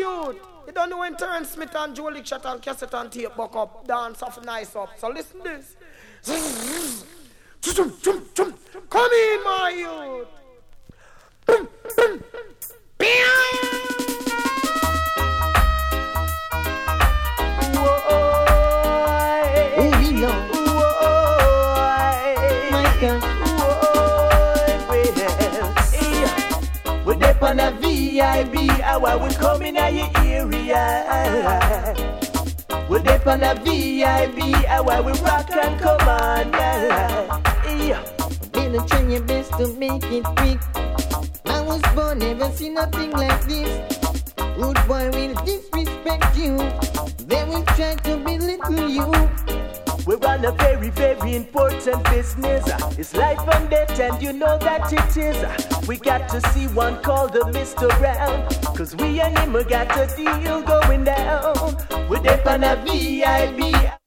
youth. You don't know when Terrence Smith and Joe Lick shot and cassette and tape buck up, dance off nice up. So listen this. Come in, my youth. On a VIB hour, we come in your area. We're deep on a VIB hour, we rock and come on. Better try your best to make it quick. I was born, never seen nothing like this. Rude boy will disrespect you. They will try to belittle you. We run a very, very important business. It's life and death, and you know that it is. We got to see one called the Mr. Brown, cause we and him got a deal going down. We're deep on a VIB.